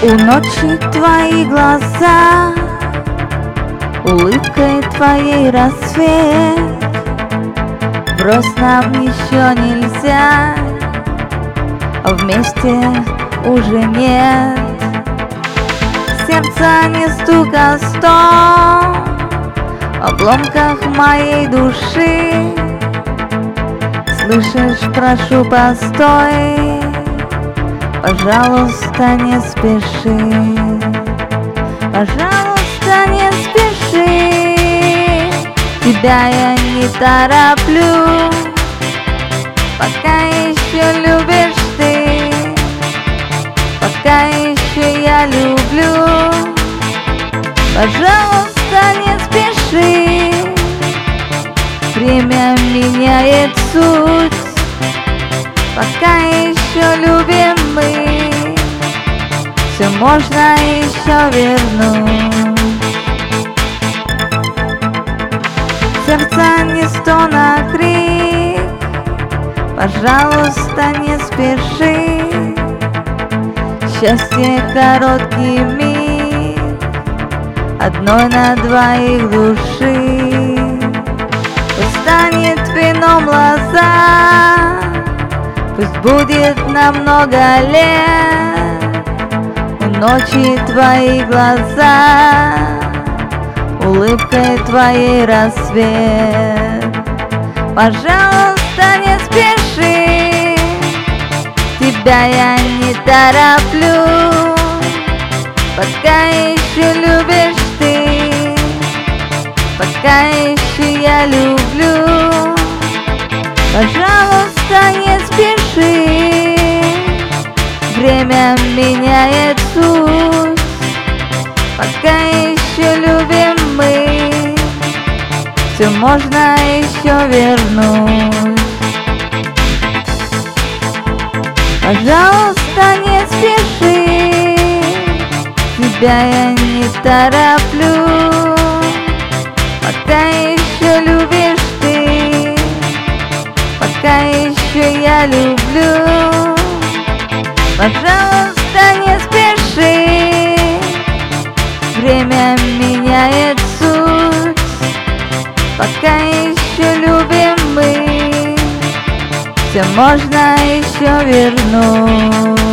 У ночи твои глаза, улыбкой твоей рассвет. Брось, нам еще нельзя, вместе уже нет. Сердце не стука сто в обломках моей души. Слышишь, прошу, постой, пожалуйста, не спеши. Пожалуйста, не спеши, тебя я не тороплю. Пока еще любишь ты, пока еще я люблю. Пожалуйста, не спеши, время меняет суть. Пока еще любим мы, все можно еще вернуть. Сердце не стон, а крик, пожалуйста, не спеши. Счастье короткий миг, одной на двоих души. Пусть станет вином лоза, пусть будет на много лет. У ночи твои глаза, улыбкой твоей рассвет. Пожалуйста, не спеши, тебя я не тороплю. Пока еще любишь ты, пока еще я люблю. Пожалуйста, не спеши, время меняет суть. Пока еще любим мы, все можно еще вернуть. Пожалуйста, не спеши, тебя я не тороплю. Пока еще любишь ты, пока еще я люблю. Пожалуйста, не спеши, время меняет суть. Пока еще любим мы, все можно еще вернуть.